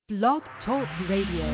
Blog Talk Radio.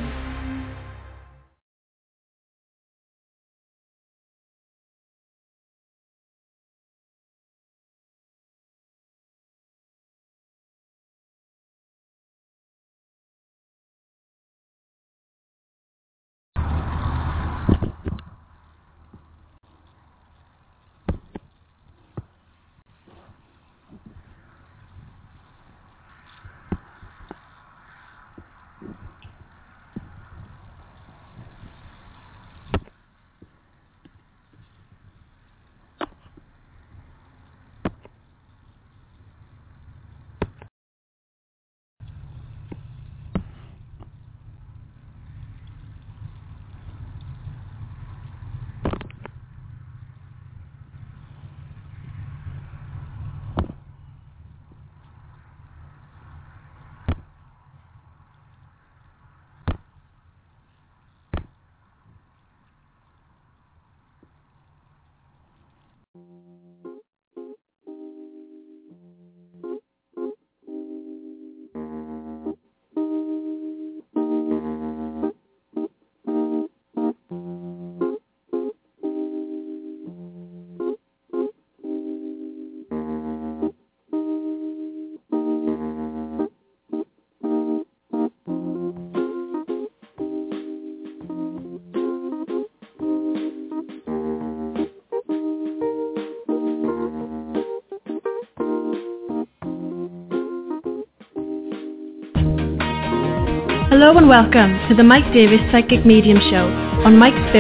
Hello and welcome to the Mike Davis Psychic Medium Show on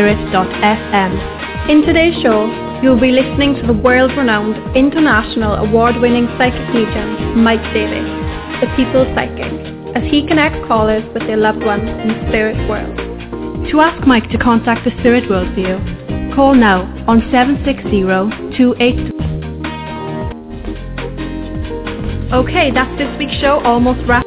MikeSpirit.fm. In today's show, you'll be listening to the world-renowned, international, award-winning psychic medium, Mike Davis, the People's Psychic, as he connects callers with their loved ones in the spirit world. To ask Mike to contact the spirit world for you, call now on 760-283. Okay, that's this week's show almost wrapped.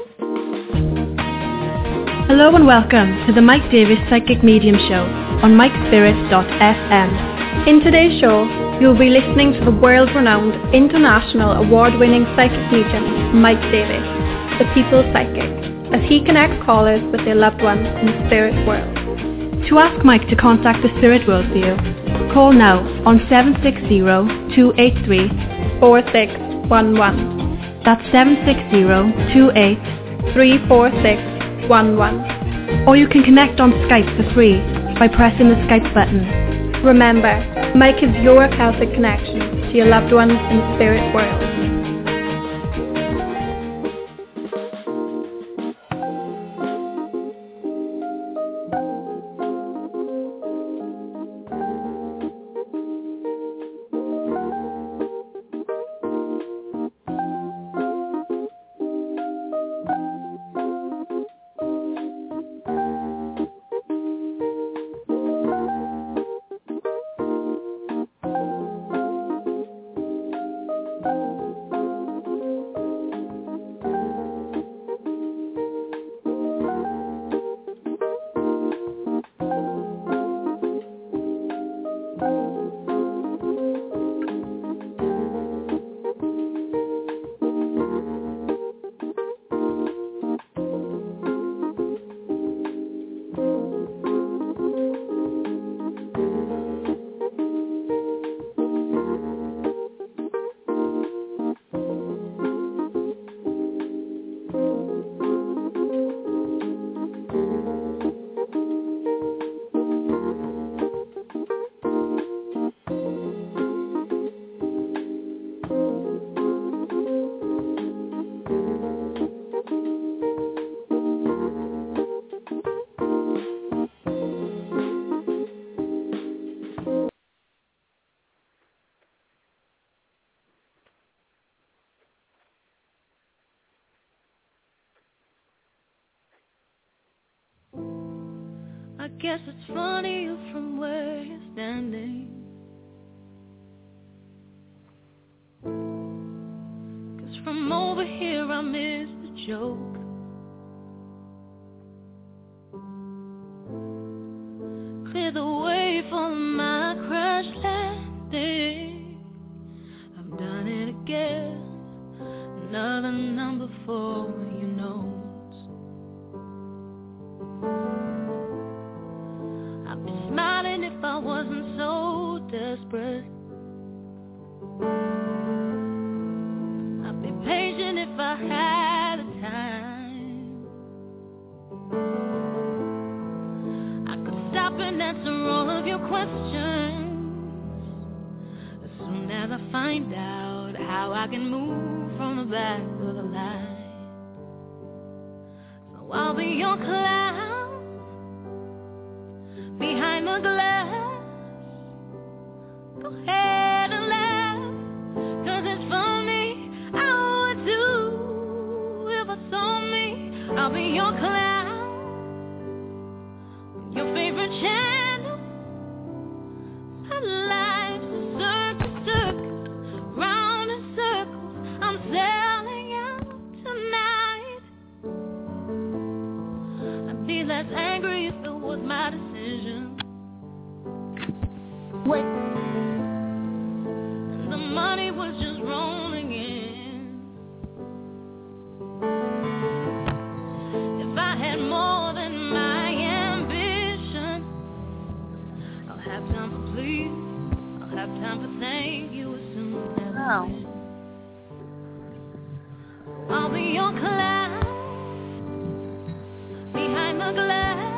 Hello and welcome to the Mike Davis Psychic Medium Show on MikeSpirit.fm. In today's show, you'll be listening to the world-renowned, international, award-winning psychic medium, Mike Davis, the People's Psychic, as he connects callers with their loved ones in the spirit world. To ask Mike to contact the spirit world for you, call now on 760-283-4611. That's 760-283-4611. Or you can connect on Skype for free by pressing the Skype button. Remember, Mike is your Celtic connection to your loved ones in the spirit world. I guess it's funny you from where you're standing, 'cause from over here I miss the joke. Clear the way for my crash landing. I've done it again, another number for your notes. desperate. I'd be patient if I had the time. I could stop and answer all of your questions as soon as I find out how I can move from the back of the line. So I'll be your clown behind the glass. Go ahead and laugh, 'cause it's funny. I would do if I saw me. I'll be your clown, your favorite channel. My life's a circus, circus, round in circles. I'm selling out tonight. I'd be less angry if it was my decision. Wait. And the money was just rolling in. If I had more than my ambition, I'll have time for please. I'll have time for thank you as soon as I win. I'll be your clown behind the glass.